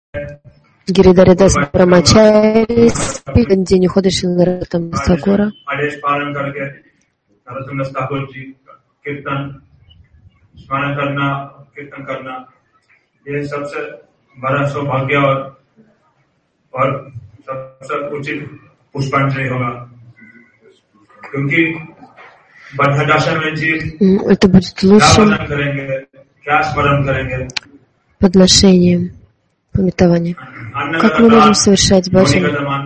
Гиридхарадас Брамачари, в день ухода Шрила Нароттам Дас Thakura. Это будет лучшим подношением, памятованием. Как мы можем совершать баджан?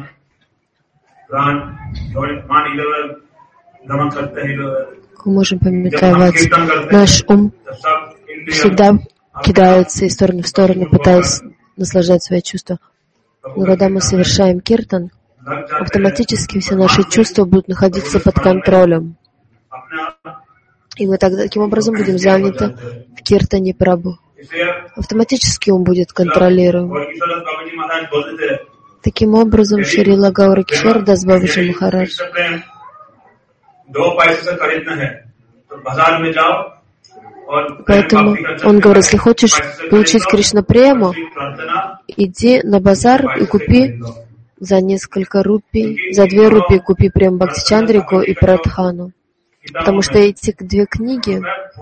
Как мы можем памятовать? Наш ум всегда кидается из стороны в сторону, пытаясь наслаждать свои чувства. Но когда мы совершаем киртан, автоматически все наши чувства будут находиться под контролем. И мы тогда таким образом будем заняты в киртане Прабху. Автоматически ум будет контролируем. Таким образом, Шрила Гауракишвар Дас Бабаджи Махарадж поэтому он говорит, если хочешь получить Кришна прему, иди на базар и купи за несколько рупий, за 2 рупии купи прем Бхакти Чандрику и Прадхану. Потому что эти 2 книги,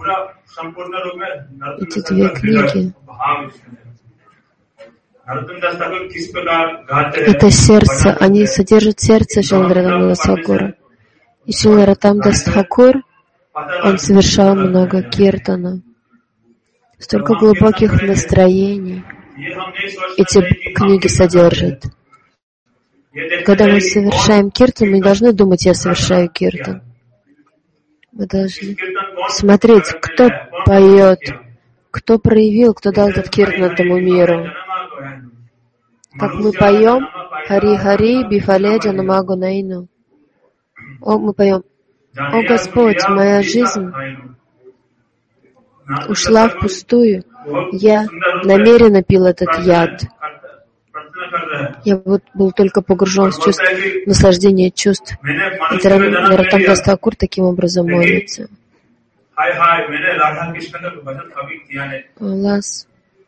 это сердце, они содержат сердце Шрила Нароттама Дас Thakura. И Шрила Нароттам Дас Thakura, он совершал много киртана, столько глубоких настроений эти книги содержат. Когда мы совершаем киртан, мы не должны думать, я совершаю киртан. Мы должны смотреть, кто поет, кто проявил, кто дал этот киртан этому миру. Как мы поем Хари-Хари Бифале Джанамагу Наину. Мы поем: «О Господь, моя жизнь ушла впустую. Я намеренно пил этот яд. Я был только погружен в чувство, наслаждение чувств». И Нароттам Дас Thakura таким образом молится. Аллас,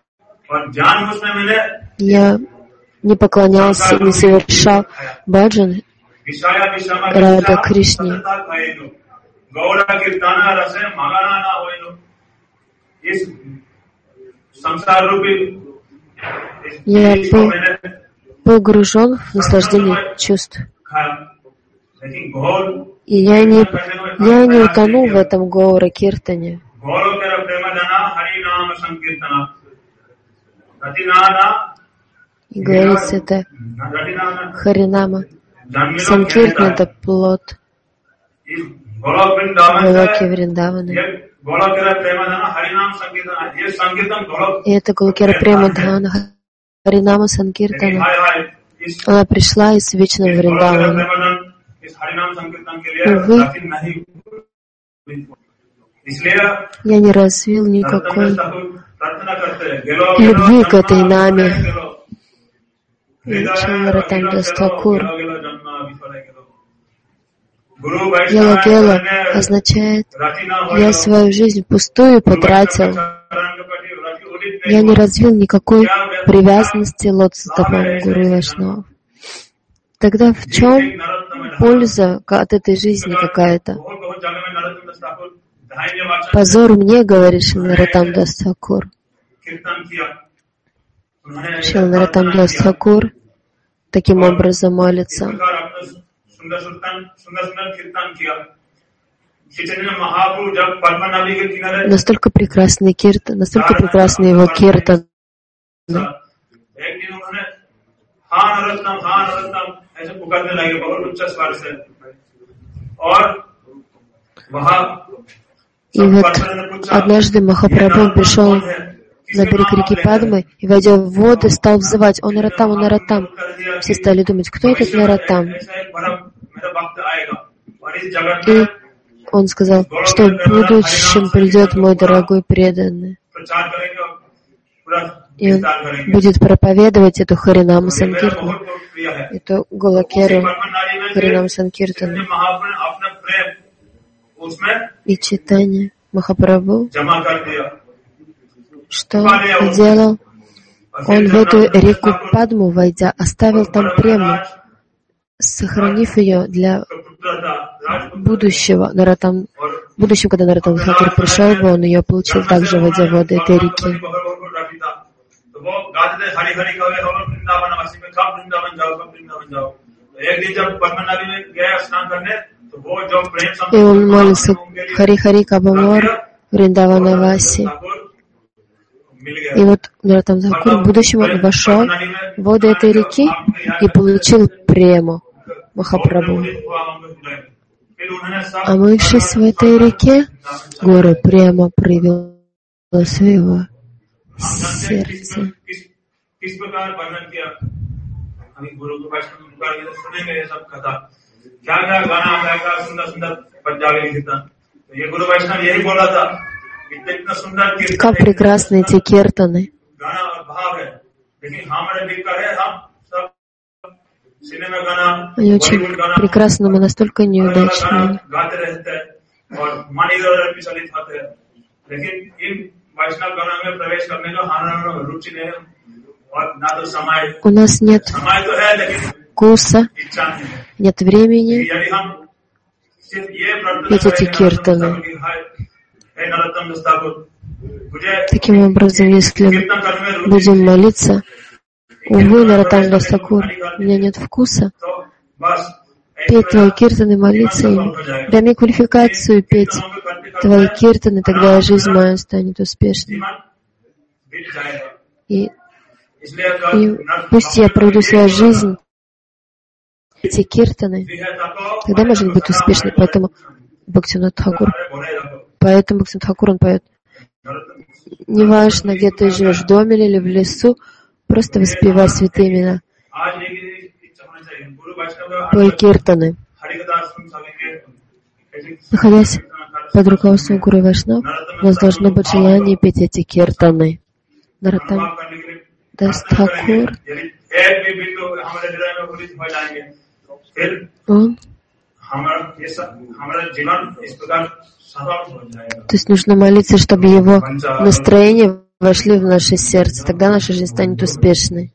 я не поклонялся, не совершал баджан Рада Кришне. Я был погружен в наслаждение чувств. И я не утонул в этом Гаура Киртане. И говорится, это Харинама. Санкиртана — это плод Галоки Вриндавана. И это Галокера Премадхана, Харинама Санкиртана. Она пришла из вечного Вриндавана. Увы, я не развил никакой любви к этой наме. Шрила Нароттам Дас Thakura. Гела-гела означает, я свою жизнь впустую потратил. Я не развил никакой привязанности лотосстопам Гуру и Вайшнавов. Тогда в чем польза от этой жизни какая-то? Позор мне, говорит Шрила Нароттам Дас Thakura. Шрила Нароттам Дас Thakura таким образом молится. Настолько прекрасный киртан, настолько прекрасный его киртан. И вот однажды Махапрабху пришел на берег реки Падмы и, войдя в воды, стал взывать: «О Нароттам, о Нароттам!» Все стали думать, кто этот Нароттам? И он сказал, что в будущем придет мой дорогой преданный. И он будет проповедовать эту Харинаму Санкиртану, эту Галокеру Харинаму Санкиртану. И читание Махапрабху, что сделал? Он в эту реку Падму, войдя, оставил там прему, сохранив ее для будущего. Будущем, когда Нароттам Тхакур пришел бы, он ее получил также, войдя в воды этой реки. И он молится Хари-Хари Кабамор Вриндаванаваси. И вот Нароттам Тхакур в будущем вошел в воды этой реки и получил прему Махапрабху. Омывшись в этой реке, гора прямо проявила своего сердца. Как прекрасны эти киртаны. Они очень прекрасны, но мы настолько неудачны. У нас нет вкуса, нет времени петь эти киртаны. Таким образом, если мы будем молиться, увы, Нароттам Дас Тхакур, у меня нет вкуса петь твои киртаны, молиться им. Дай мне квалификацию петь твои киртаны, тогда жизнь моя станет успешной. И пусть я проведу свою жизнь, эти киртаны, тогда может быть успешной. Поэтому Бхактивинода Тхакур, он поет: неважно, где ты живешь, в доме или в лесу, просто воспевай святые имена. Твои киртаны. Находясь под руководством Гуру Вайшнав, у нас должно быть желание петь эти киртаны. Нароттам Дас Тхакур, он, то есть нужно молиться, чтобы его настроения вошли в наше сердце, тогда наша жизнь станет успешной.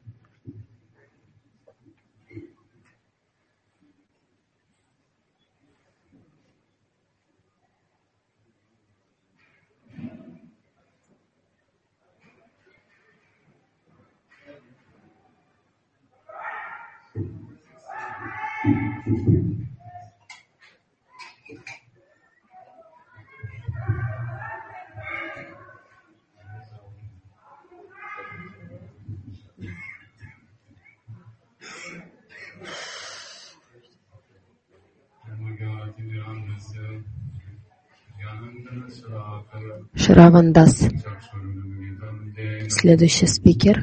Шраван Дас. Следующий спикер.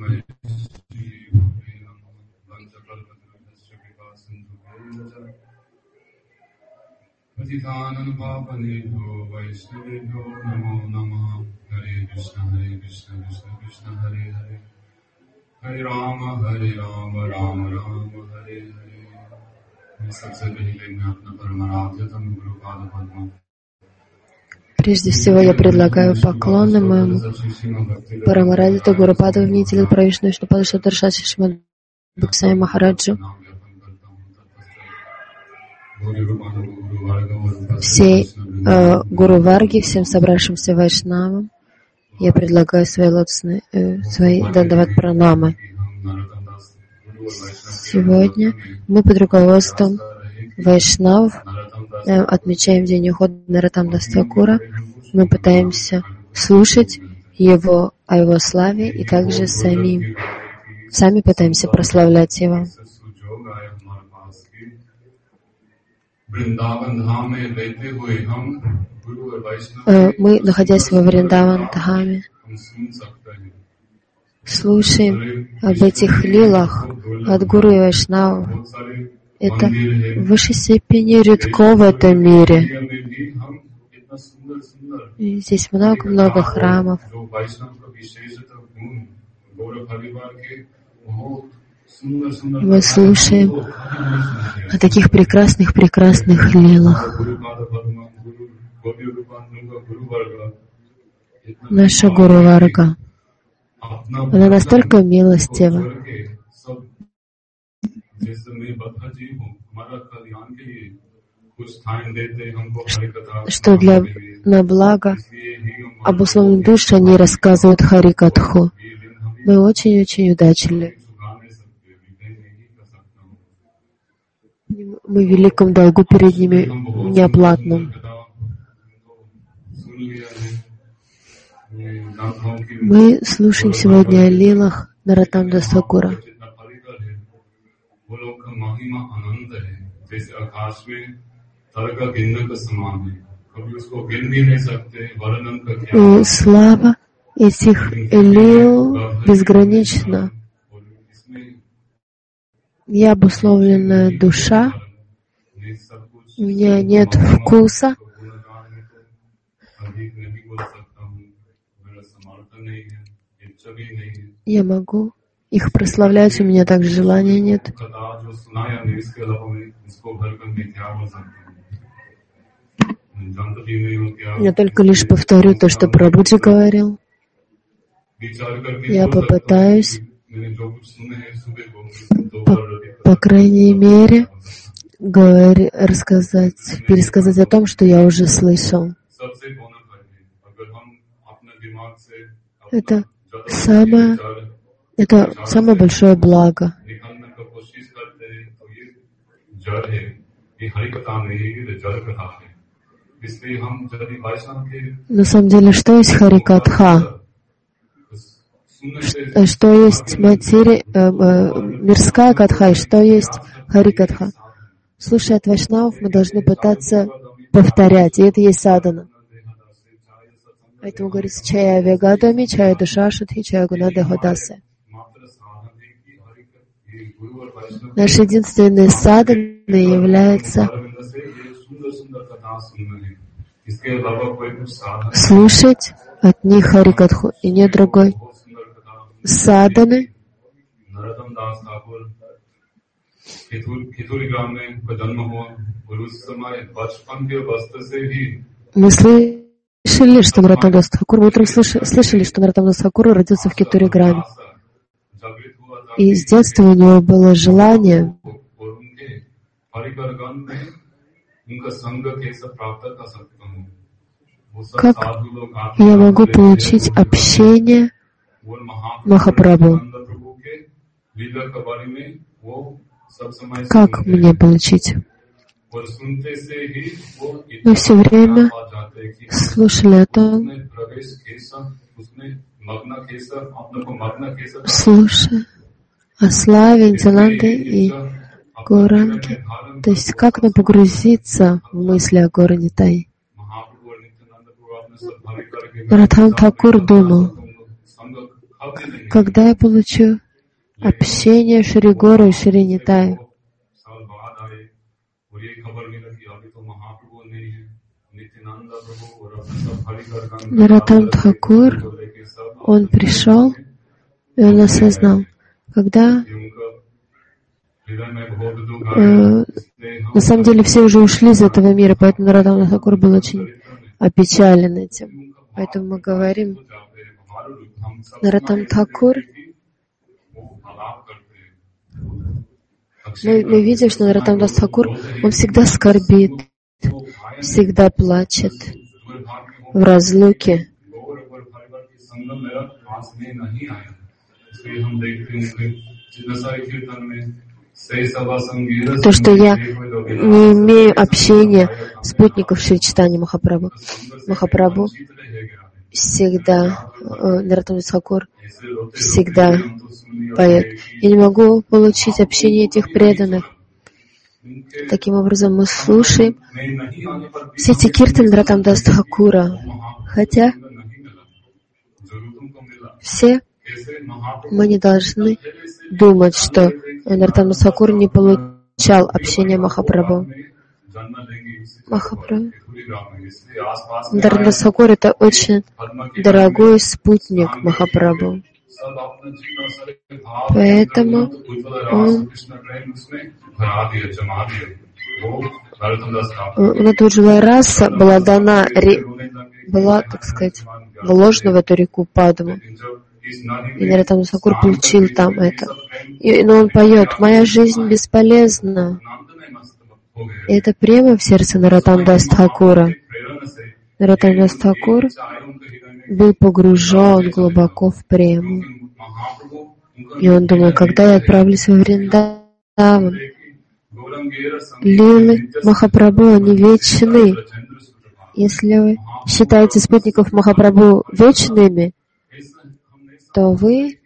Hare Rama, Hare Rama, Rama Rama, Hare Hare. Прежде всего, я предлагаю поклоны моему Парамарадиту Гурупаду, внителю Правишну Вишнупаду Шадаршаси Шримад Бхакти Махараджу, всей Гуру Варги, всем собравшимся вайшнавам. Я предлагаю свои дандават пранамы. Сегодня мы под руководством вайшнав отмечаем день ухода Нароттам Дас Тхакура. Мы пытаемся слушать о его славе и также сами пытаемся прославлять его. Мы, находясь во Вриндаван-Дхаме, слушаем об этих лилах от Гуру и Вайшнава. Это в высшей степени редко в этом мире. И здесь много-много храмов. Мы слушаем о таких прекрасных лилах. Наша Гуру Варга Она настолько милостива, что на благо обусловленных душ они рассказывают Харикатху. Мы очень-очень удачливы. Мы в великом долгу перед ними неоплатном. Мы слушаем сегодня о лилах Нароттам-дас Thakura. И слава этих лил безгранична. Я обусловленная душа, у меня нет вкуса, я могу их прославлять, у меня также желания нет. Я только лишь повторю то, что Прабхуджи говорил. Я попытаюсь, по крайней мере, пересказать о том, что я уже слышал. Это самое большое благо. На самом деле, что есть Харикатха? Что есть мирская катха и что есть Харикатха? Слушая от вайшнавов, мы должны пытаться повторять, и это есть садхана. Поэтому говорится чая вегадами, чая душашатхи, чая гунады ходасе. Нашей единственной садханой является слушать от них Харикатху, и нет другой садханы. Мы слышали, что Нароттам-дас Thakura, мы утром слышали, что Нароттам-дас Thakura родился в Кетуриграме. И с детства у него было желание как я могу получить общение Махапрабху? Как мне получить? Мы все время слушали о том, слушая о славе Нитянанды и Гауранги. То есть, как нам погрузиться в мысли о Гаура Нитай? Нароттам Thakura думал, когда я получу общение Шри Гора и Шри Нитай. Нароттам Thakura, он пришел, и он осознал, когда на самом деле все уже ушли из этого мира, поэтому Нароттам Thakura был очень опечален этим. Поэтому мы говорим, Нароттам Thakura, мы видим, что Нароттам-дас Thakura, он всегда скорбит, всегда плачет в разлуке. То, что я не имею общения спутников Шри Чайтаньи Махапрабху. Махапрабху всегда, Нароттам-дас Thakura всегда поет. Я не могу получить общение этих преданных. Таким образом, мы слушаем все эти киртаны Нароттам-дас Thakura, хотя все мы не должны думать, что Нароттам-дас Thakura не получал общения Махапрабху. Нароттам-дас Thakura — это очень дорогой спутник Махапрабху. Поэтому он Натуджула раса была дана, была, так сказать, вложена в эту реку Падму. И Нароттам Дас Тхакур получил там это. Но он поет: «Моя жизнь бесполезна». И это према в сердце Нароттам Дас Тхакура. Нароттам Дас Тхакур был погружен глубоко в прему. И он думал: когда я отправлюсь во Вриндаван, лилы Махапрабху, они вечны. Если вы считаете спутников Махапрабху вечными, то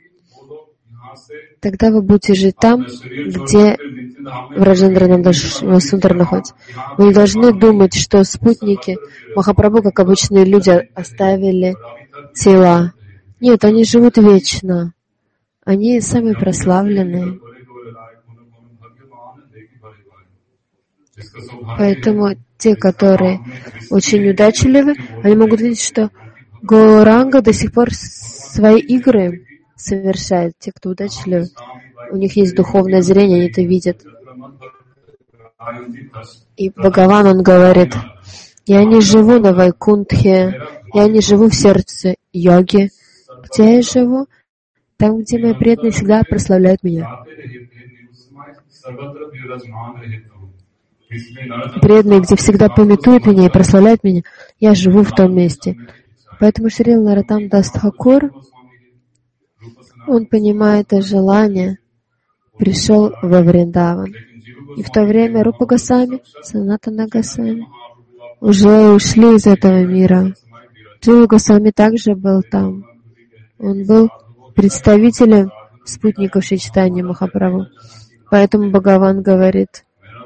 тогда вы будете жить там, где Враджендрананда Сундар находится. Вы не должны думать, что спутники Махапрабху, как обычные люди, оставили тела. Нет, они живут вечно. Они сами прославленные. Поэтому те, которые очень удачливы, они могут видеть, что Гауранга до сих пор свои игры совершает. Те, кто удачливы, у них есть духовное зрение, они это видят. И Бхагаван, он говорит: я не живу на Вайкунтхе, я не живу в сердце йоги. Где я живу? Там, где мои преданные всегда прославляют меня. Преданные, где всегда памятуют меня и прославляют меня, я живу в том месте. Поэтому Шрила Нароттам Дас Тхакур, он, понимая это желание, пришел во Вриндаван. И в то время Рупа Госвами, Санатана Госвами уже ушли из этого мира. Джива Госвами также был там. Он был представителем спутников Шри Чайтанья Махапрабху. Поэтому Бхагаван говорит,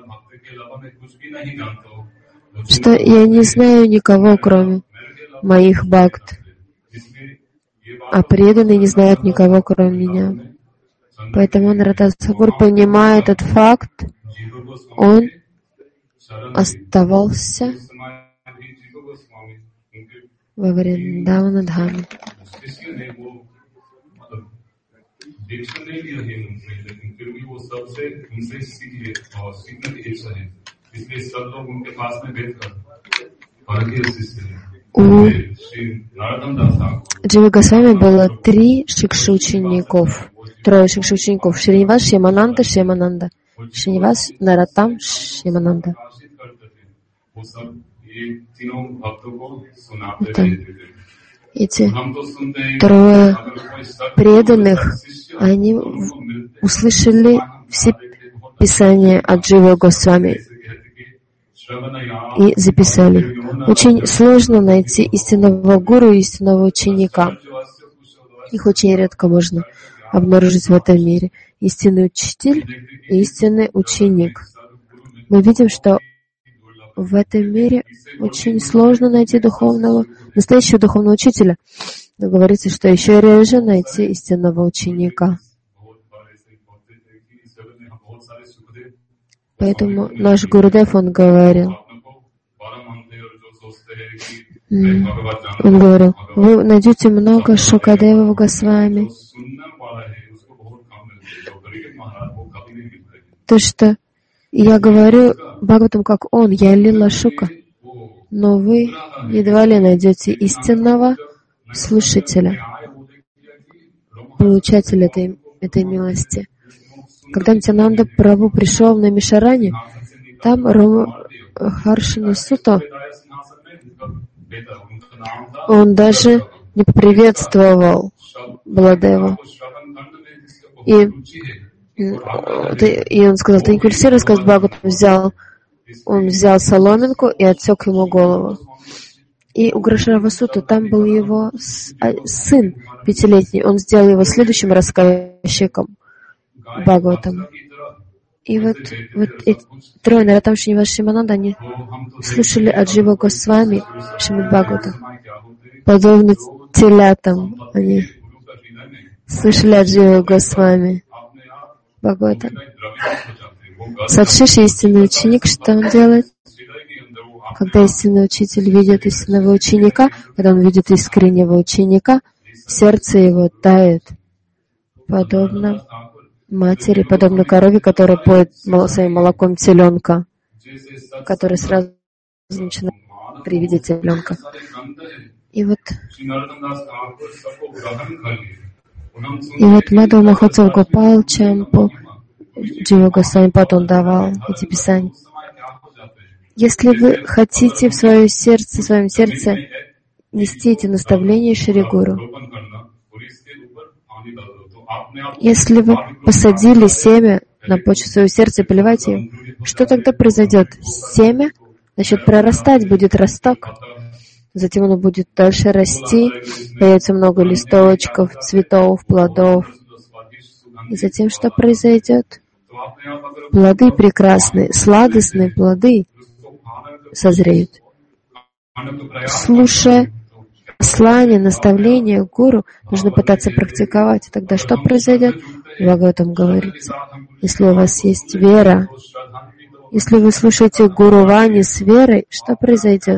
что я не знаю никого, кроме моих бхакт, а преданные не знают никого, кроме меня. Поэтому Нароттам Дас Тхакур, понимая этот факт, он оставался во Вриндавана-дхаме. У Дживы Госвами было 3 шикши-учеников, 3 шикши-учеников: Шринивас, Шьямананда, Шьямананда. Шринивас, Нароттам, Шьямананда. Эти 3 преданных, они услышали все писания от Дживы Госвами и записали. Очень сложно найти истинного гуру и истинного ученика. Их очень редко можно обнаружить в этом мире. Истинный учитель и истинный ученик. Мы видим, что в этом мире очень сложно найти настоящего духовного учителя. Но говорится, что еще реже найти истинного ученика. Поэтому наш Гурудев, он говорил, вы найдете много Шукадевов Госвами. То, что я говорю Бхагаватам как он, я Лила Шука, но вы едва ли найдете истинного слушателя, получателя этой милости. Когда Нитьянанда Прабху пришел на Мишарани, там Харшина Сута, он даже не приветствовал Баладеву. И он сказал: ты не культивируй, сказать Бхагаватам. Он взял соломинку и отсек ему голову. И у Грашарава Сута там был его сын 5-летний. Он сделал его следующим рассказчиком Бхагаватам. И вот эти 3, Нароттам, Шринивас, Шьямананда, они слушали от Дживы Госвами Шримад Бхагаватам. Подобно телятам они слышали от Дживы Госвами Бхагаватам. Садшиши, истинный ученик, что он делает? Когда истинный учитель видит истинного ученика, когда он видит искреннего ученика, сердце его тает, подобно матери, подобно корове, которая поет своим молоком теленка, который сразу начинает при виде теленка. И вот И вот Мадхава Махотсав Гопал Чампу Джива Госвами потом давал эти писания. Если вы хотите в своем сердце нести эти наставления Шри Гуру, если вы посадили семя на почву своего сердца и поливаете ее, что тогда произойдет? Семя начнет прорастать, будет росток. Затем оно будет дальше расти, появится много листочков, цветов, плодов. И затем что произойдет? Плоды прекрасные, сладостные плоды созреют. Слушая послание, наставление гуру, нужно пытаться практиковать. Тогда что произойдет? В Бхагаватам говорится, если у вас есть вера, если вы слушаете Гуру Вани с верой, что произойдет?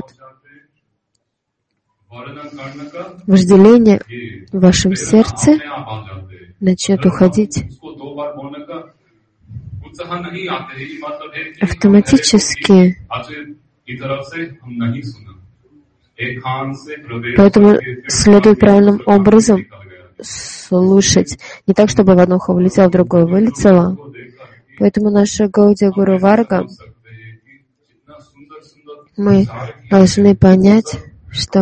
Вожделение в вашем сердце начнет уходить. Автоматически. Поэтому следует правильным образом слушать. Не так, чтобы в одно ухо влетело, в другое вылетело. Поэтому наша Гаудия Гуру Варга, мы должны понять, что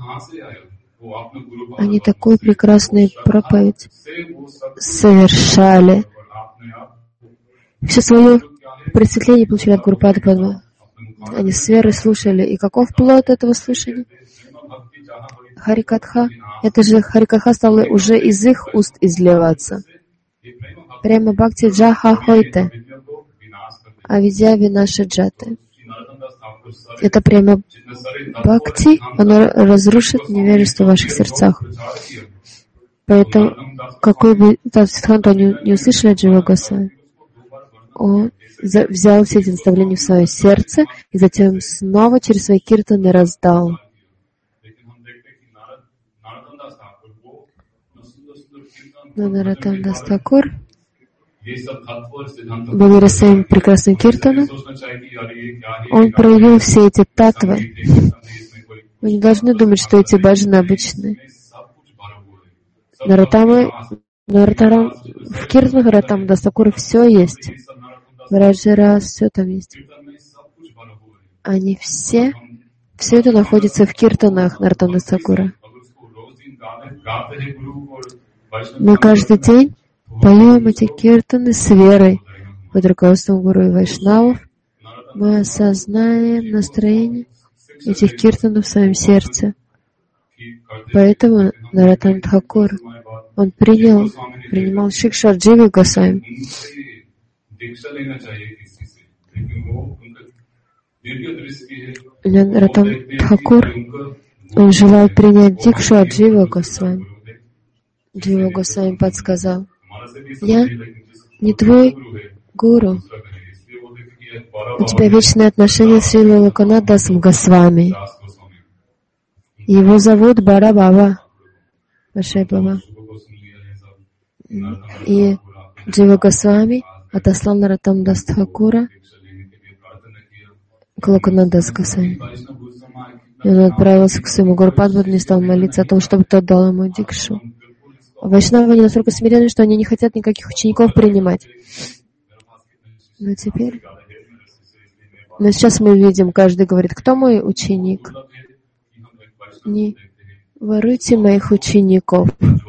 они такую прекрасную проповедь совершали. Все свое просветление получили от Гурупады Падма. Они с верой слушали. И каков плод этого слушания? Харикатха. Это же Харикатха стало уже из их уст изливаться. Прямо Бхакти Джаха Хойте. Авидья Винаша Джаты. Это прямо Бхакти, оно разрушит невежество в ваших сердцах. Поэтому, какой бы Сиддханту не услышали от Джива Госвами, он взял все эти наставления в свое сердце и затем снова через свои киртаны раздал. Но Нароттам Дас Тхакур, благодаря своим прекрасным киртанам, он проявил все эти татвы. Вы не должны думать, что эти баджаны обычные. В киртанах Нароттама Дас Тхакура все есть. Враджара, все там есть. Они все это находится в киртанах Нароттама Дас Тхакура. Мы каждый день поем эти киртаны с верой под руководством Гуру и Вайшнавов. Мы осознаем настроение этих киртанов в своем сердце. Поэтому Нароттам Тхакур, он принимал шикшу от Дживы Госвами. Нароттам Тхакур, он желал принять дикшу от Дживы Госвами. Джива Госвами подсказал: я не твой гуру. У тебя вечные отношения с Шрилой Локанатдасом Госвами. Его зовут Бара Баба. Вашей Баба. И Джива Госвами отослал Нароттам Дас Тхакура к Локанатдас Госвами. И он отправился к своему Гуру Падму и стал молиться о том, чтобы тот дал ему дикшу. Вайшнавы не настолько смиренны, что они не хотят никаких учеников принимать. Но сейчас мы видим, каждый говорит: кто мой ученик? Не воруйте моих учеников.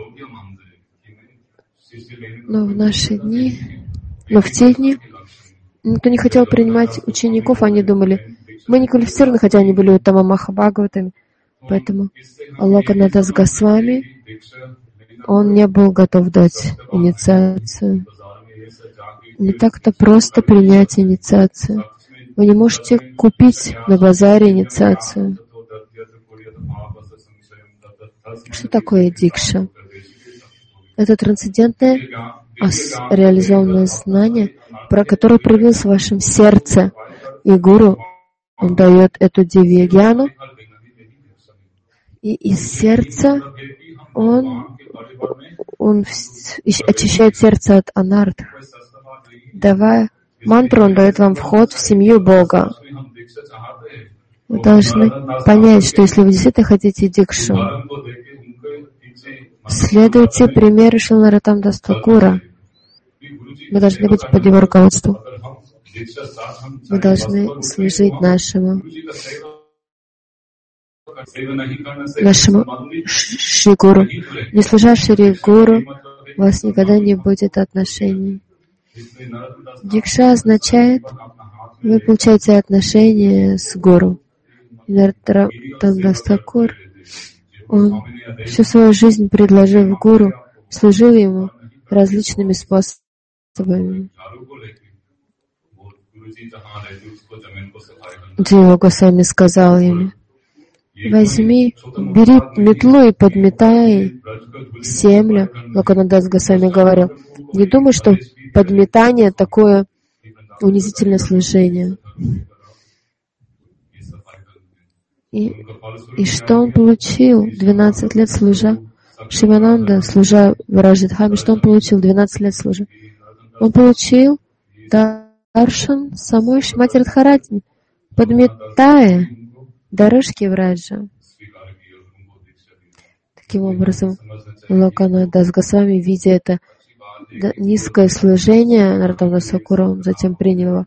Но в наши дни, в те дни, никто не хотел принимать учеников, они думали, мы не квалифицированы, хотя они были Уттама Махабхагаватами. Поэтому Локанатдас Госвами, он не был готов дать инициацию. Не так-то просто принять инициацию. Вы не можете купить на базаре инициацию. Что такое дикша? Это трансцендентное, реализованное знание, про которое проявилось в вашем сердце. И Гуру, он дает эту дивья-гьяну, и из сердца он очищает сердце от анарт. Давая мантру, он дает вам вход в семью Бога. Вы должны понять, что если вы действительно хотите дикшу, Следуйте примеру Шрила Нароттама Тхакура. Мы должны быть под его руководством. Мы должны служить нашему Шри Гуру. Не служа Шри Гуру, у вас никогда не будет отношений. Дикша означает, вы получаете отношения с Гуру. Нароттама Дас Тхакур, он всю свою жизнь, предложив Гуру, служил ему различными способами. Джива Госвами сказал ему: возьми, бери метлу и подметай землю. Локанадас Госвами говорил: не думай, что подметание такое унизительное служение. И что он получил 12 лет служа? Шивананда, служа Вараджидхаме, что он получил 12 лет служа? Он получил даршан самой Шримати Радхарадхи, подметая дорожки Враджа. Таким образом, Локанадас Госвами, видя это низкое служение Нароттама Дас Тхакура, он затем принял его.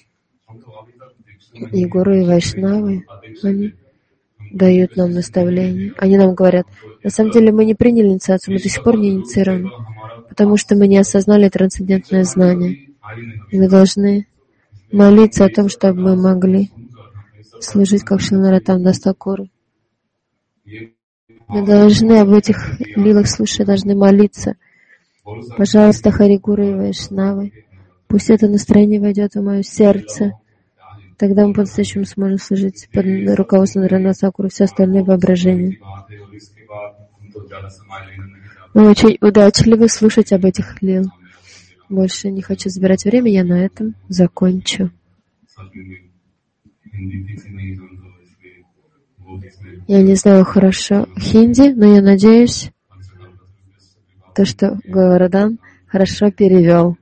И Гуру, и Вайшнавы, они дают нам наставления. Они нам говорят: на самом деле мы не приняли инициацию, мы до сих пор не инициированы, потому что мы не осознали трансцендентное знание. И мы должны молиться о том, чтобы мы могли служить как Шрила Нароттама Дас Тхакуру. Мы должны об этих лилах слушать, должны молиться. Пожалуйста, Хари Гуру и Вайшнавы, пусть это настроение войдет в мое сердце. Тогда мы по-настоящему сможем служить под руководством Нароттама Дас Тхакура, все остальные воображения. Вы очень удачливы слушать об этих лил. Больше не хочу забирать время, я на этом закончу. Я не знаю хорошо хинди, но я надеюсь, что Говардан хорошо перевел.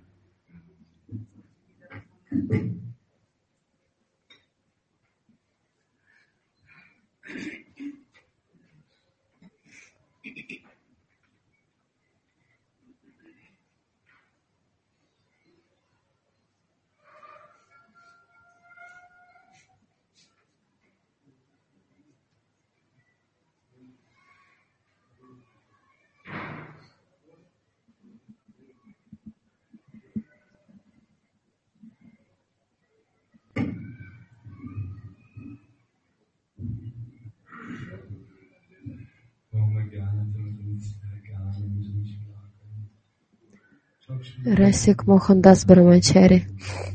Расик Мохандас Брамачари.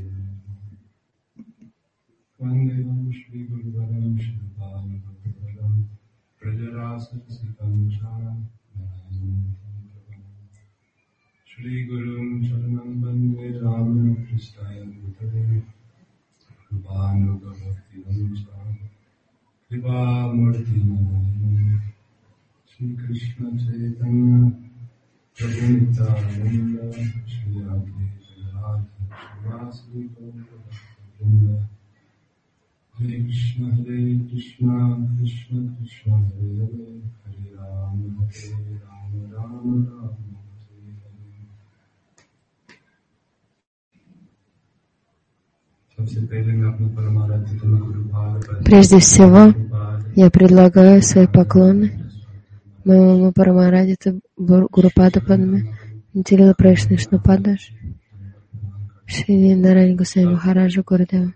Прежде всего, я предлагаю свои поклоны моему Парамарадиту Гурупаду Падме, Интилила Прайшна Вишнупадаш, Шри Нарайани Госвами Махараджу Гурудеву.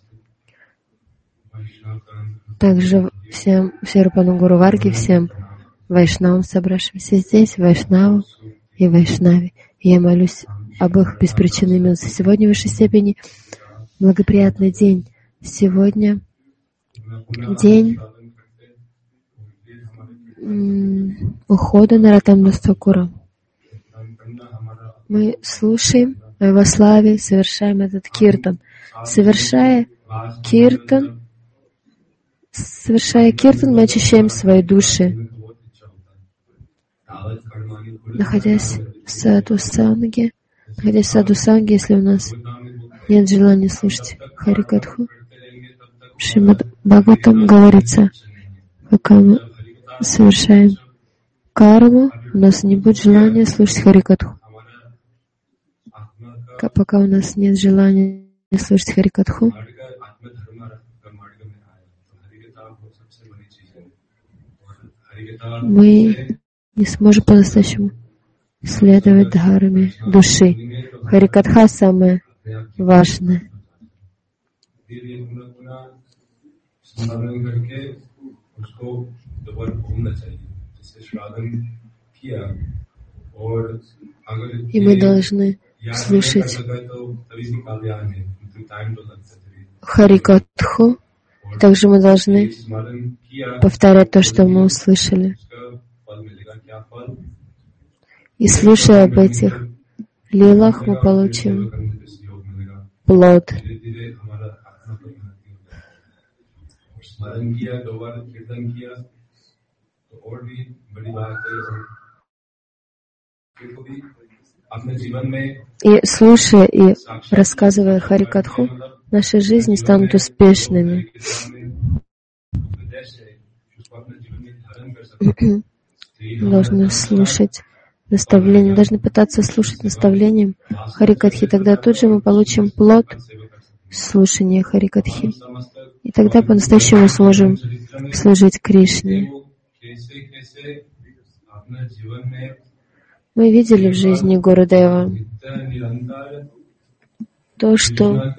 Также всем Шрипану Гуру Варге, всем Вайшнавам, собравшимся здесь, Вайшнаву и Вайшнави. И я молюсь об их беспричинной милости. Сегодня в высшей степени благоприятный день. Сегодня день ухода Нароттама Дас Тхакура. Мы слушаем о его славе, совершаем этот киртан. Совершая киртан, мы очищаем свои души. Находясь в саду-санге, если у нас нет желания слушать Харикатху, в Шримад Бхагаватам говорится, пока мы совершаем карму, у нас не будет желания слушать Харикатху. Пока у нас нет желания слушать Харикатху, мы не сможем по-настоящему следовать дхарме души. Харикатха самое важное. И мы должны слушать Харикатху. Также мы должны повторять то, что мы услышали. И слушая об этих лилах, мы получим плод. И слушая и рассказывая Харикатху, наши жизни станут успешными. Должны слушать наставления, должны пытаться слушать наставления Харикатхи. Тогда тут же мы получим плод слушания Харикатхи. И тогда по-настоящему сможем служить Кришне. Мы видели в жизни Гурудева то, что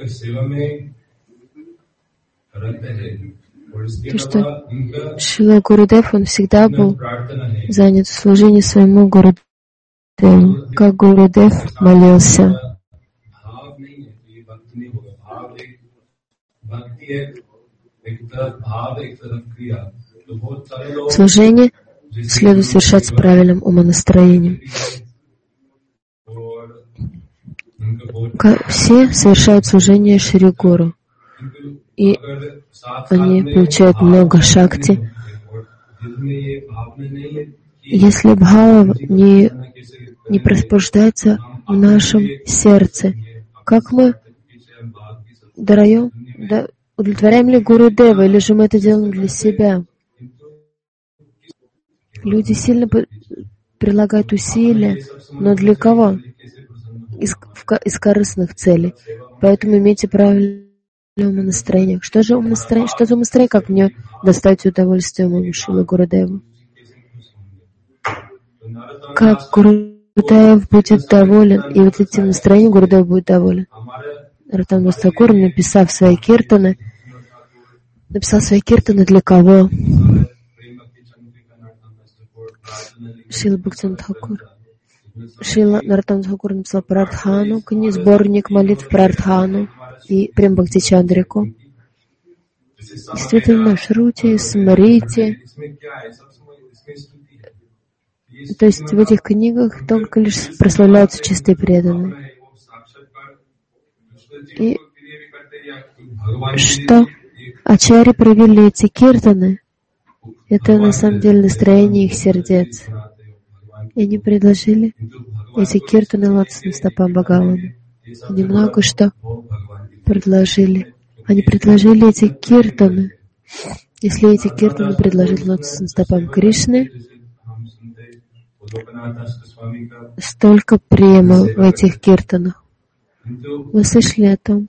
Шрила Гурудев, он всегда был занят в служении своему Гурудеву. Как Гурудев молился. Служение следует совершать с правильным умонастроением. Все совершают служение Шри Гуру, и они получают много шакти. Если бхава не пробуждается в нашем сердце, как мы удовлетворяем ли Гурудева, или же мы это делаем для себя? Люди сильно прилагают усилия, но для кого? Из корыстных целей. Поэтому имейте правильное умонастроение. Что за умонастроение, как мне достать удовольствие моему Шриле Гурудеву? Как Гурудев будет доволен, и вот этим настроением Гурудев будет доволен. Нароттам Дас Тхакур, написал свои киртаны для кого? Шрила Бхактивинода Тхакур. Шрила Нароттам Дас Тхакур написал Прадхану, сборник молитв Прадхану и Прем Бхакти Чандрику. Действительно, Шрути, Смрити. То есть в этих книгах только лишь прославляются чистые преданные. И что ачарьи провели эти киртаны, это на самом деле настроение их сердец. И они предложили эти киртаны лотосным стопам Бхагавана. Они много что предложили. Они предложили эти киртаны. Если эти киртаны предложить лотосным стопам Кришны, столько према в этих киртанах. Вы слышали о том,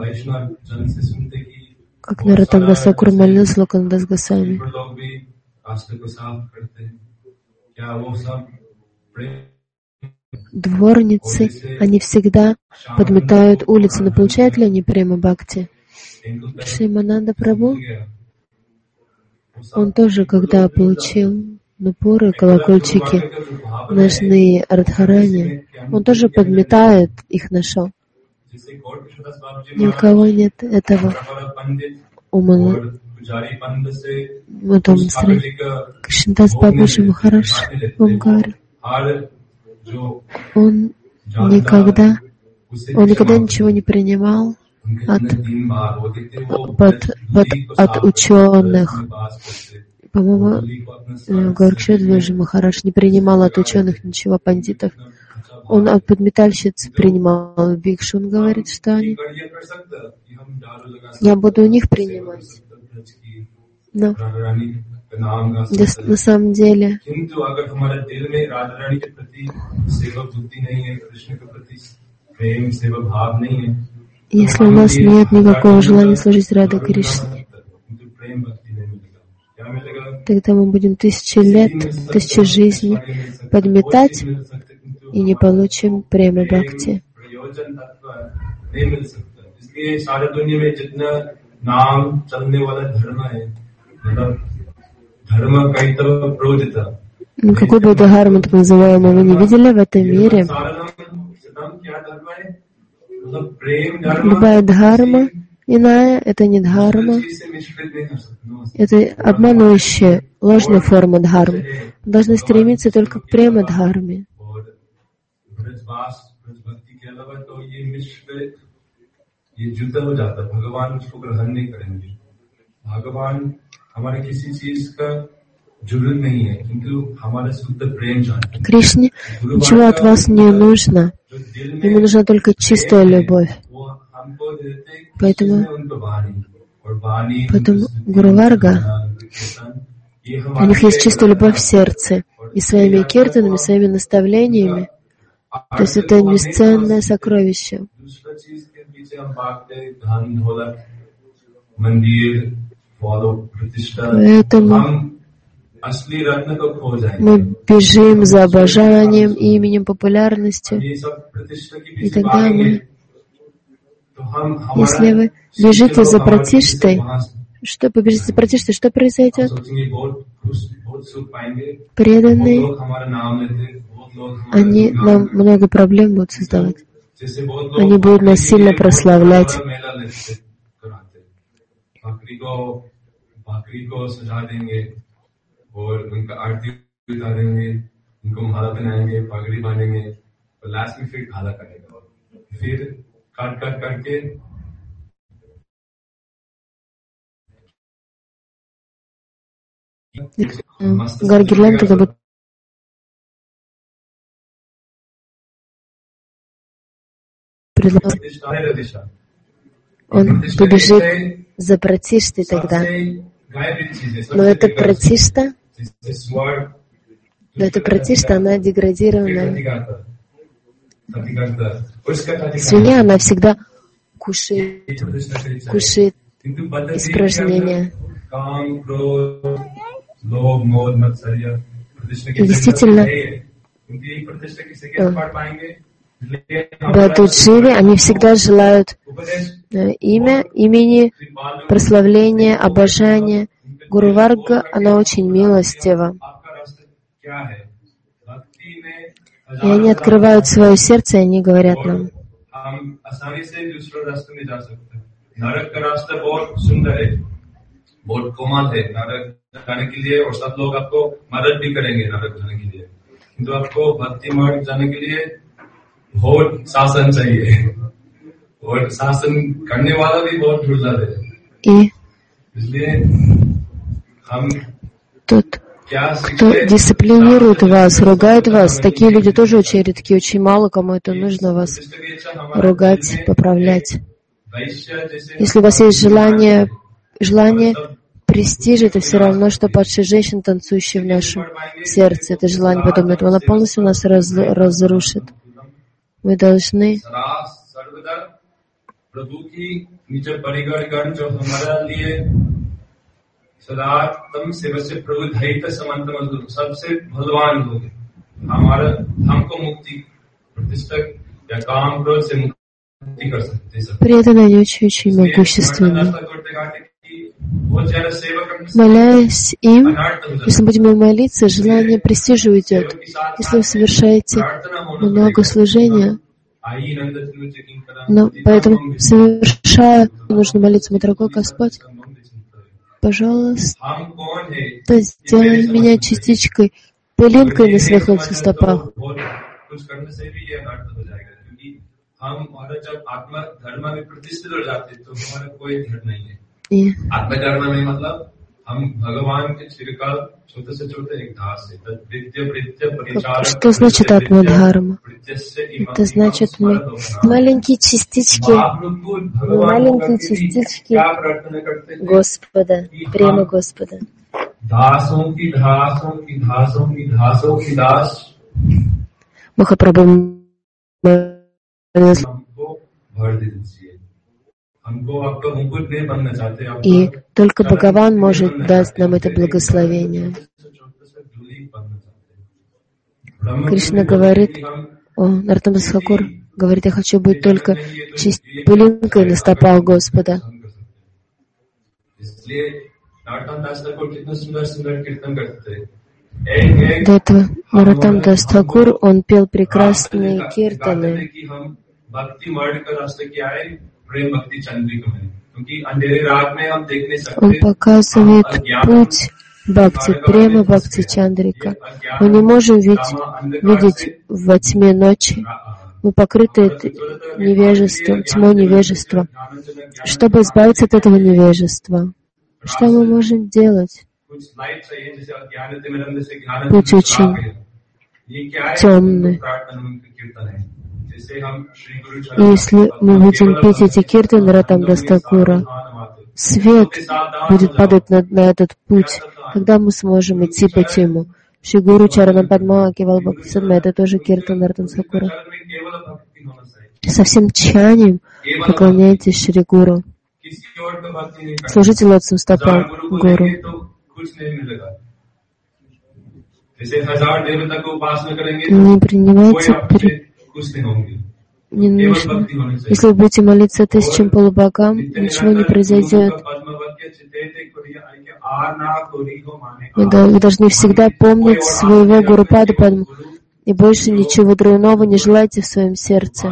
как Нароттам Дас Тхакур молился Локананда Дас Госвами? Дворницы, они всегда подметают улицы, но получают ли они према бхакти? Шримананда Прабху, он тоже, когда получил нупуры, колокольчики, ножные радхарани, он тоже подметает их нашел. Ни у кого нет этого ума. Кришнадас Бабаджи Махарадж, он говорит, он никогда ничего не принимал от ученых. По-моему, Горкшадваджи Махарадж не принимал от ученых ничего, пандитов. Он от подметальщиц принимал бикшу. Он говорит, что я буду у них принимать. Но На самом деле, если у нас нет никакого желания служить Радха Кришне, тогда мы будем 1000 лет, 1000 жизней подметать и не получим према бхакти. Какой бы дхарму, так называемую, вы не видели в этом мире? Любая дхарма иная — это не дхарма, это обманывающая, ложная форма дхармы. Мы должны стремиться только к према-дхарме. Кришне ничего от вас не нужно. Ему нужна только чистая любовь. Поэтому Гуру Варга, у них есть чистая любовь в сердце. И своими киртанами, своими наставлениями, то есть это бесценное сокровище. Поэтому мы бежим за обожанием, именем, популярностью. И тогда мы, если вы бежите за Пратиштой, что побежите за Пратиштой, что произойдет? Преданные, они нам много проблем будут создавать. Они будут нас сильно прославлять. Гаргирлан тогда будет он побежит за Пратиштой тогда. Но эта Пратишта, она деградированная. Свинья, она всегда кушает испражнения. И действительно, Бхатудживи, они всегда желают имени, прославления, обожания. Гуру Варга, она очень милостива. И они открывают свое сердце, и они говорят нам: и тот, кто дисциплинирует вас, ругает вас, такие люди тоже очень редки, очень мало кому это нужно вас ругать, поправлять. Если у вас есть желание престижа, это все равно, что падшая женщина, танцующая в нашем сердце. Это желание подобное этому, она полностью нас разрушит. Мы должны преданные, они очень могущественны. Молясь им, если будем им молиться, желание престижа уйдет. Если вы совершаете много служения, но поэтому, совершая, нужно молиться: мой дорогой Господь, пожалуйста, сделай меня частичкой, пылинкой на своих лотосных стопах. И что значит атмадхарма? Это значит, мы маленькие частички Господа, према Господа. Махапрабху и только Бхагаван может дать нам это благословение. Кришна говорит, Нароттам Тхакур говорит, я хочу быть только пылинкой на стопах Господа. До этого Нароттам Тхакур, он пел прекрасные киртаны. Он показывает путь Бхакти, Према Бхакти Чандрика. Мы не можем видеть во тьме ночи. Мы покрыты невежеством, тьмой невежества. Чтобы избавиться от этого невежества, что мы можем делать? Путь очень темный. И если мы будем петь эти киртаны Нароттам Тхакура, свет будет падать на этот путь, когда мы сможем идти по тему. Шри Гуру Чарана Падма Кевал Бхакти Садма — это тоже киртан Нароттам Тхакура. Со всем тщанием поклоняйтесь Шри Гуру. Служите лотосным стопам Гуру. Не принимайте не нужно. Если вы будете молиться тысячам полубогам, ничего не произойдет. Вы должны всегда помнить своего Гуру Падма и больше ничего другого не желайте в своем сердце.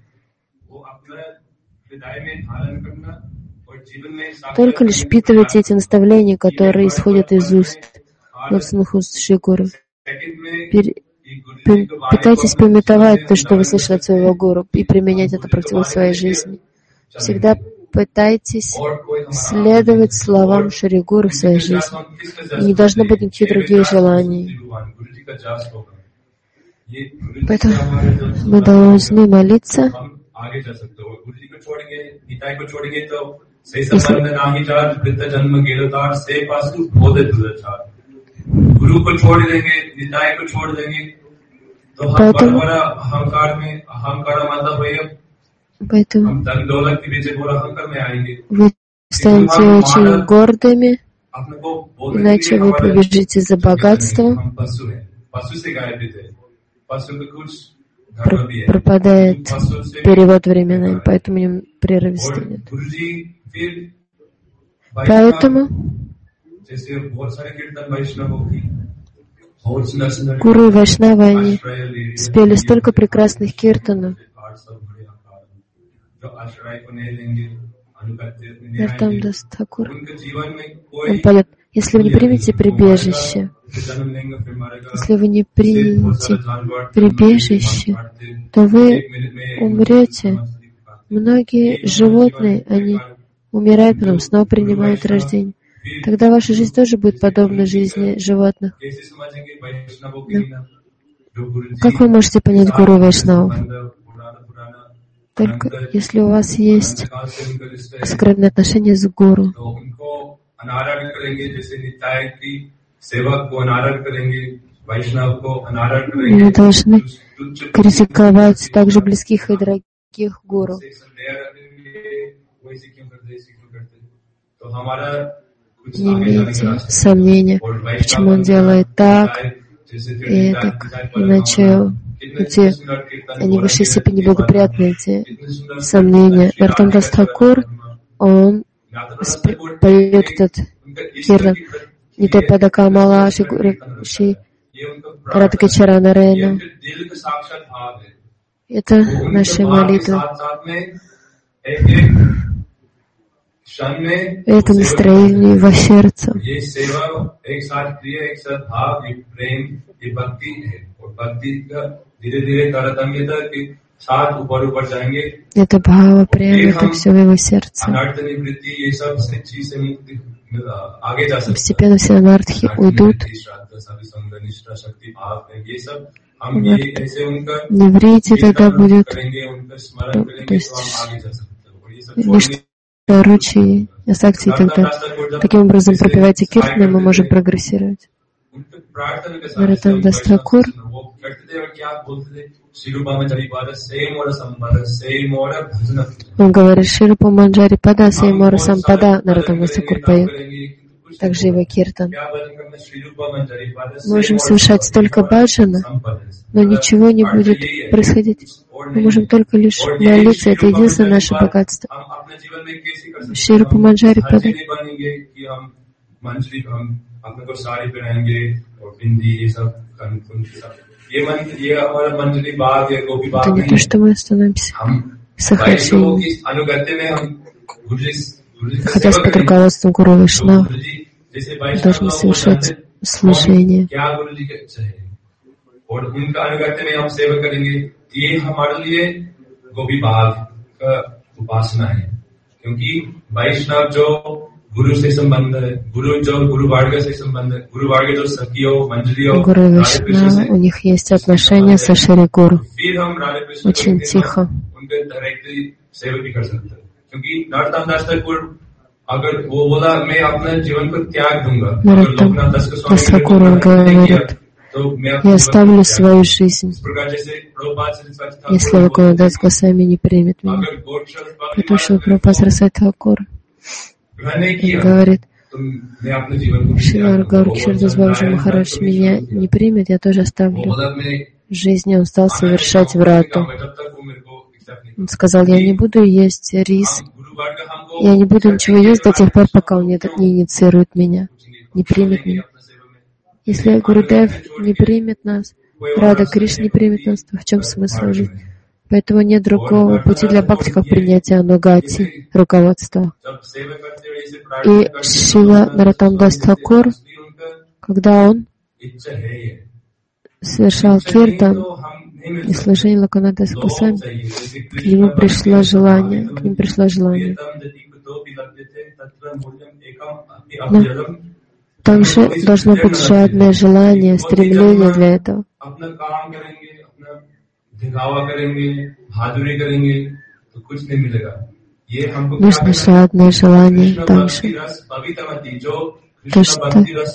Только лишь впитывайте эти наставления, которые исходят из уст Шри Гуру. Пытайтесь пометовать то, что вы слышали от своего гуру, и применять это против своей жизни. Всегда пытайтесь следовать словам Шри Гуру в своей жизни. И не должно быть никаких других желаний. Поэтому мы должны молиться. Поэтому вы станете очень гордыми, иначе вы побежите за богатством. Пропадает перевод временами, поэтому не прерывистый нет. Поэтому Гуру и Вайшнавы, они спели столько прекрасных киртанов. Нароттам Тхакур, он поет, если вы не примете прибежище, если вы не примете прибежище, то вы умрете. Многие животные, они умирают, потом снова принимают рождение. Тогда ваша жизнь тоже будет подобна жизни животных. Да. Как вы можете понять Гуру и Вайшнаву? Только если у вас есть сокровенные отношения с Гуру. Мы должны критиковать также близких и дорогих Гуру. Не имейте сомнения, почему он делает так и так, иначе они в высшей степени благоприятны, эти сомнения. Нароттам Тхакур, он поет этот киртан Нитай Пада Камала Шри Радха Чарана Рена. Это наши молитвы. Это настроение во сердце. Это бхава према, это все в его сердце. Постепенно все анартхи уйдут. Неврити тогда будет, то есть лишь ручей асакти и так далее. Таким образом, пропевайте киртаны, мы можем прогрессировать. Нароттам Дас Тхакур он говорит: Ширупа Манджари Пада Сеймора Сампада. Нароттам Дас Тхакур поет также его киртан. Мы можем совершать столько баджана, но ничего не будет происходить. Мы можем только лишь молиться. Это единственное наше богатство. Ширупа Манджари Пада. Это не то, что мы становимся сахачами, находясь под руководством Гуру Вайшнава, должны совершать служение. Гуру Вайшнава, у них есть отношения со Шри Гуру. Очень тихо. Нароттам Дас Тхакур говорит: я оставлю свою жизнь, если Рагунатдас Госвами не примет меня. Потому что Прабхупад Сарасвати Тхакур говорит: Шрила Гауракишардас Бабаджи Махарадж меня не примет, я тоже оставлю жизнь. Он стал совершать врату. Он сказал: я не буду есть рис, я не буду ничего есть до тех пор, пока он не инициирует меня, не примет меня. Если Гурудев не примет нас, Рада Кришна не примет нас, то в чем смысл жить? Поэтому нет другого пути для бхакти, как принятие анугати, руководства. И Шрила Нароттам Дас Тхакур, когда он совершал киртан и служение Локанатдас Госвами, к нему пришло желание. Но также должно быть жадное желание, стремление для этого. Нужно жадное желание также. То, что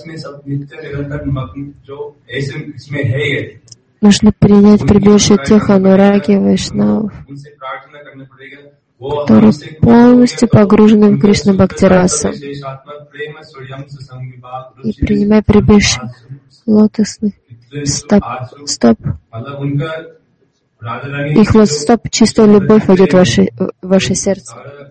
нужно принять прибежище тех анураги вайшнавов, которые полностью погружены в Кришна Бхакти-расу, и принимая прибежище лотосных стоп. Их лотос-стоп, чистая любовь войдет в ваше сердце.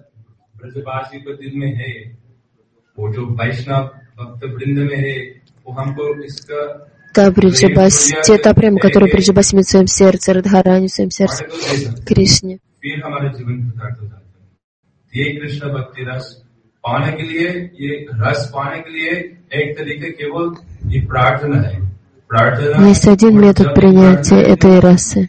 Та према, которая Бриджабаси в своем сердце, Радхарани в своем сердце, Кришне. Есть один метод принятия этой расы.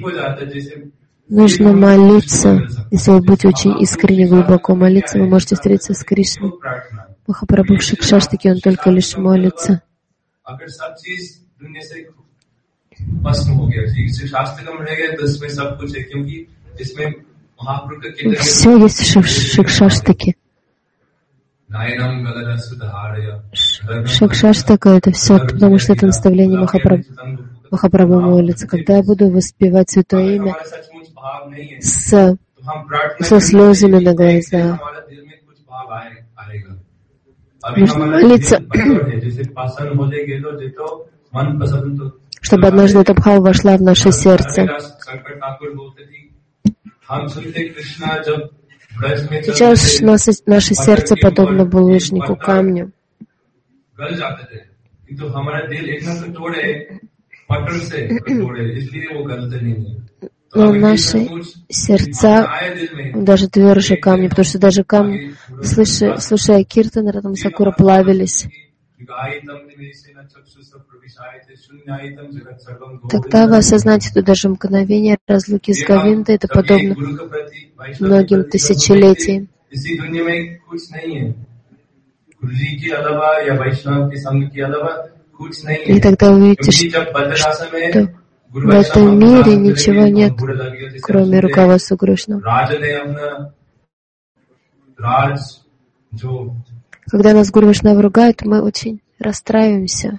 Нужно молиться. Если вы будете очень искренне, глубоко молиться, вы можете встретиться с Кришной. Махапрабху Шикшаштаки, он только лишь молится. Все есть в Шикшаштаке. Шикшаштака — это все, потому что это наставление Махапрабху. Махапрабху молится: когда я буду воспевать Святое Имя со слезами на глазах. Нужно молиться, чтобы однажды эта бхава вошла в наше сердце. Сейчас наше сердце подобно булыжнику, камню. Но наши сердца даже тверже камни, потому что даже камни, слушая киртан, Нароттам Дас Тхакура, плавились. Тогда вы осознаете, что даже мгновение разлуки с Говиндой — это подобно многим тысячелетиям. И тогда вы увидите, что в этом мире ничего нет, кроме руководства Кришны. Когда нас Гуру Вайшнава ругают, мы очень расстраиваемся.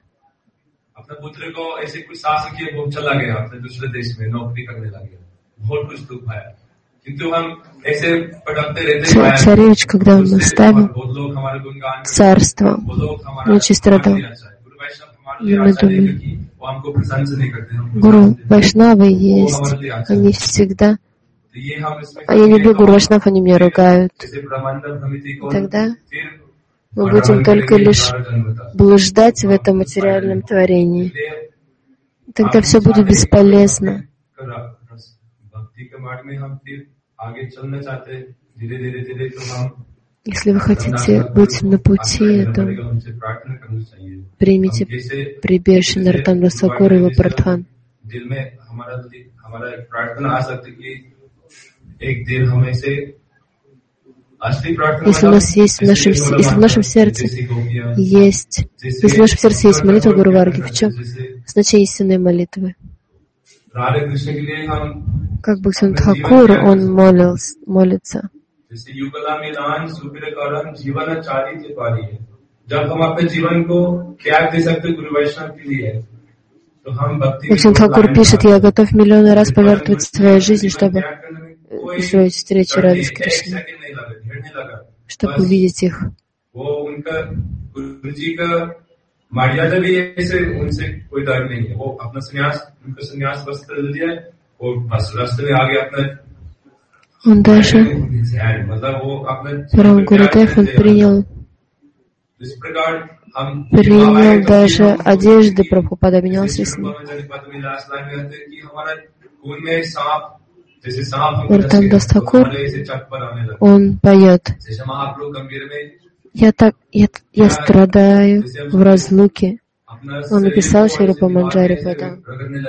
Царевич, когда он наставил царство, очень страдал. И мы думаем, Гуру Вайшнавы есть, они всегда... А я люблю Гуру Вайшнав, они меня ругают. Тогда мы будем только лишь блуждать в этом материальном творении. Тогда все будет бесполезно. Если вы хотите быть на пути, то примите прибежище Нароттам-Даса Тхакура и его Прадхан. Если в нашем сердце есть молитва Гуру Варги, в чем значение истинной молитвы? Как Бхактивинод Тхакур, он молится. Бхактивинод Тхакур пишет: я готов миллионы раз пожертвовать своей жизнью, чтобы устроить встречу Рады с Кришной, чтобы увидеть их. Он даже, Парам Гурудев, он принял даже одежды Прабхупады, обменялся с ним. Нароттам-Дас Тхакур, он поет: я страдаю в разлуке. Он написал Шри Рупа Манджари Падам.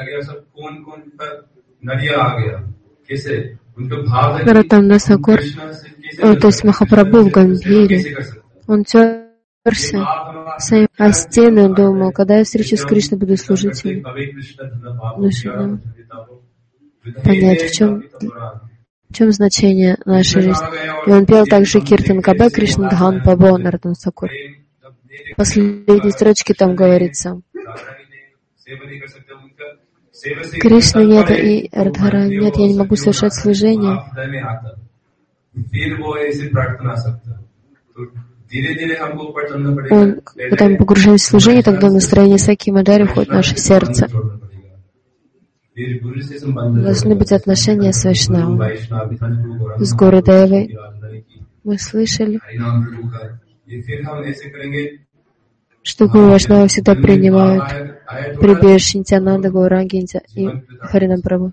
Нароттам-Дас Тхакур, то есть Махапрабху в Гамбхире, он терся о стены, он думал, когда я встречусь с Кришной, буду служить ему. Нужно понять, в чем значение нашей жизни. И он пел также Киртан Кабе Кришна Дхан Пабо Нароттам-Дас Тхакур. В последней строчке там говорится: Кришны нет и Радхарани нет, я не могу совершать служение. Когда мы погружаемся в служение, тогда настроение Саки Маджари входит в наше сердце. Должны быть отношения с Вайшнавом, с Гурудевой. Мы слышали, что Гуру Вайшнава всегда принимают прибежище Нитьянанда, Гауранги и Харинам Прабху.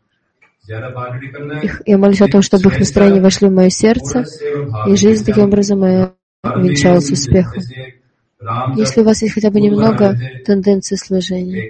Я молюсь о том, чтобы их настроение вошли в мое сердце, и жизнь таким образом моя увенчалась успехом. Если у вас есть хотя бы немного тенденции служения,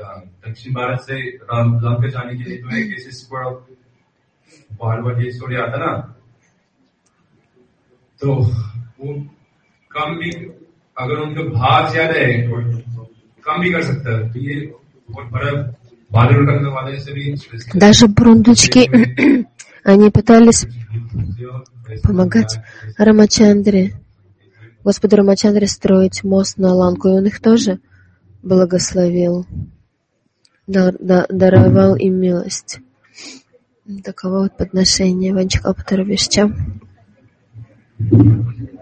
даже бурундучки, они пытались помогать Рамачандре, Господу Рамачандре, строить мост на Ланку, и он их тоже благословил, даровал им милость. Таково вот подношение Ванчикалпатарвишча.